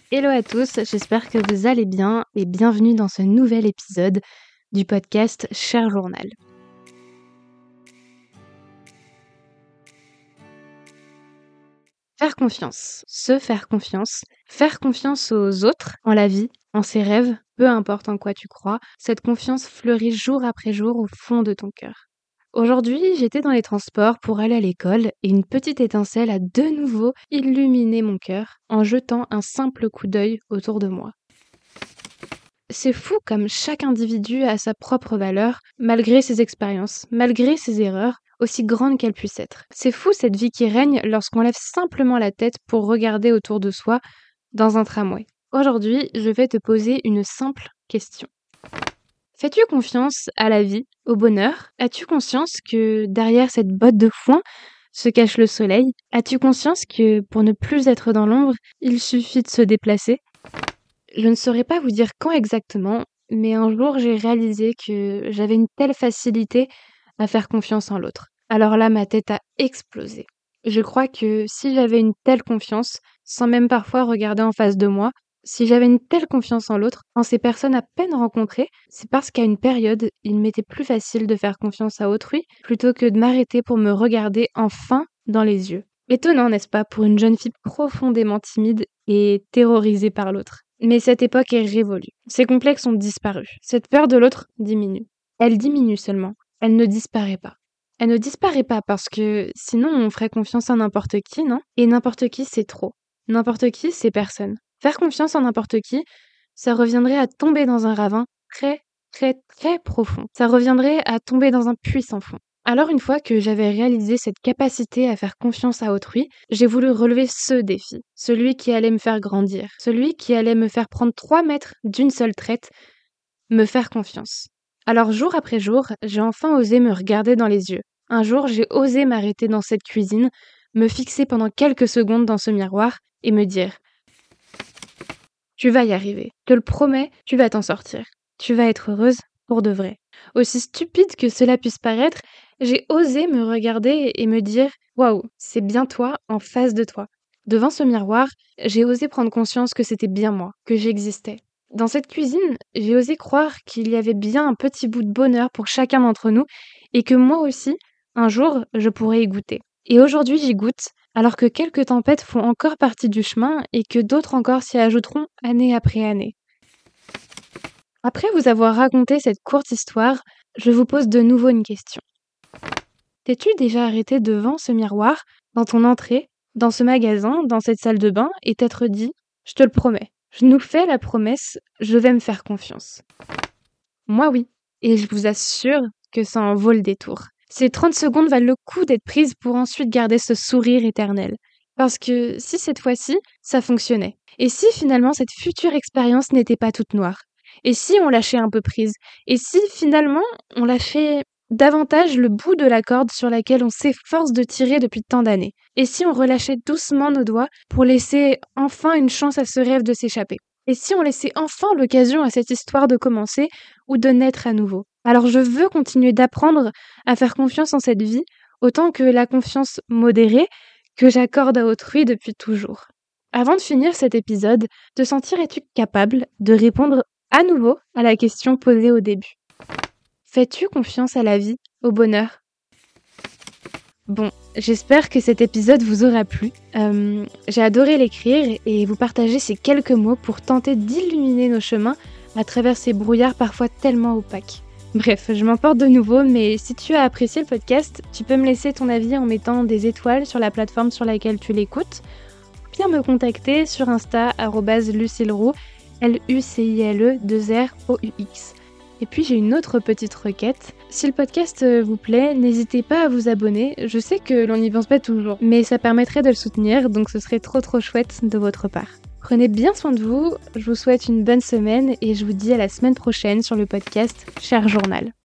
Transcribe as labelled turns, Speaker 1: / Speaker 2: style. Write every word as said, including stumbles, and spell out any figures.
Speaker 1: Hello à tous, j'espère que vous allez bien et bienvenue dans ce nouvel épisode du podcast Cher Journal. Faire confiance, se faire confiance, faire confiance aux autres, en la vie, en ses rêves, peu importe en quoi tu crois, cette confiance fleurit jour après jour au fond de ton cœur. Aujourd'hui, j'étais dans les transports pour aller à l'école et une petite étincelle a de nouveau illuminé mon cœur en jetant un simple coup d'œil autour de moi. C'est fou comme chaque individu a sa propre valeur, malgré ses expériences, malgré ses erreurs, aussi grandes qu'elles puissent être. C'est fou cette vie qui règne lorsqu'on lève simplement la tête pour regarder autour de soi dans un tramway. Aujourd'hui, je vais te poser une simple question. Fais-tu confiance à la vie, au bonheur ? As-tu conscience que derrière cette botte de foin se cache le soleil ? As-tu conscience que pour ne plus être dans l'ombre, il suffit de se déplacer ? Je ne saurais pas vous dire quand exactement, mais un jour j'ai réalisé que j'avais une telle facilité à faire confiance en l'autre. Alors là, ma tête a explosé. Je crois que si j'avais une telle confiance, sans même parfois regarder en face de moi, si j'avais une telle confiance en l'autre, en ces personnes à peine rencontrées, c'est parce qu'à une période, il m'était plus facile de faire confiance à autrui plutôt que de m'arrêter pour me regarder enfin dans les yeux. Étonnant, n'est-ce pas, pour une jeune fille profondément timide et terrorisée par l'autre. Mais cette époque est révolue. Ces complexes ont disparu. Cette peur de l'autre diminue. Elle diminue seulement. Elle ne disparaît pas. Elle ne disparaît pas parce que sinon on ferait confiance à n'importe qui, non ? Et n'importe qui, c'est trop. N'importe qui, c'est personne. Faire confiance en n'importe qui, ça reviendrait à tomber dans un ravin très, très, très profond. Ça reviendrait à tomber dans un puits sans fond. Alors une fois que j'avais réalisé cette capacité à faire confiance à autrui, j'ai voulu relever ce défi, celui qui allait me faire grandir, celui qui allait me faire prendre trois mètres d'une seule traite, me faire confiance. Alors jour après jour, j'ai enfin osé me regarder dans les yeux. Un jour, j'ai osé m'arrêter dans cette cuisine, me fixer pendant quelques secondes dans ce miroir et me dire « Tu vas y arriver, je te le promets, tu vas t'en sortir, tu vas être heureuse pour de vrai. » Aussi stupide que cela puisse paraître, j'ai osé me regarder et me dire « Waouh, c'est bien toi en face de toi. » Devant ce miroir, j'ai osé prendre conscience que c'était bien moi, que j'existais. Dans cette cuisine, j'ai osé croire qu'il y avait bien un petit bout de bonheur pour chacun d'entre nous et que moi aussi, un jour, je pourrais y goûter. Et aujourd'hui, j'y goûte, alors que quelques tempêtes font encore partie du chemin et que d'autres encore s'y ajouteront année après année. Après vous avoir raconté cette courte histoire, je vous pose de nouveau une question. T'es-tu déjà arrêté devant ce miroir, dans ton entrée, dans ce magasin, dans cette salle de bain, et t'être dit « Je te le promets, je nous fais la promesse, je vais me faire confiance. » Moi oui, et je vous assure que ça en vaut le détour. Ces trente secondes valent le coup d'être prises pour ensuite garder ce sourire éternel. Parce que si cette fois-ci, ça fonctionnait, et si finalement cette future expérience n'était pas toute noire, et si on lâchait un peu prise, et si finalement on lâchait davantage le bout de la corde sur laquelle on s'efforce de tirer depuis tant d'années, et si on relâchait doucement nos doigts pour laisser enfin une chance à ce rêve de s'échapper, et si on laissait enfin l'occasion à cette histoire de commencer ou de naître à nouveau. Alors je veux continuer d'apprendre à faire confiance en cette vie, autant que la confiance modérée que j'accorde à autrui depuis toujours. Avant de finir cet épisode, te sentirais-tu capable de répondre à nouveau à la question posée au début ? Fais-tu confiance à la vie, au bonheur ? Bon, j'espère que cet épisode vous aura plu. Euh, j'ai adoré l'écrire et vous partager ces quelques mots pour tenter d'illuminer nos chemins à travers ces brouillards parfois tellement opaques. Bref, je m'emporte de nouveau, mais si tu as apprécié le podcast, tu peux me laisser ton avis en mettant des étoiles sur la plateforme sur laquelle tu l'écoutes, ou bien me contacter sur Insta, arobase lucilleroux, L U C I L E deux R O U X. Et puis j'ai une autre petite requête. Si le podcast vous plaît, n'hésitez pas à vous abonner. Je sais que l'on n'y pense pas toujours, mais ça permettrait de le soutenir, donc ce serait trop trop chouette de votre part. Prenez bien soin de vous, je vous souhaite une bonne semaine et je vous dis à la semaine prochaine sur le podcast Cher Journal.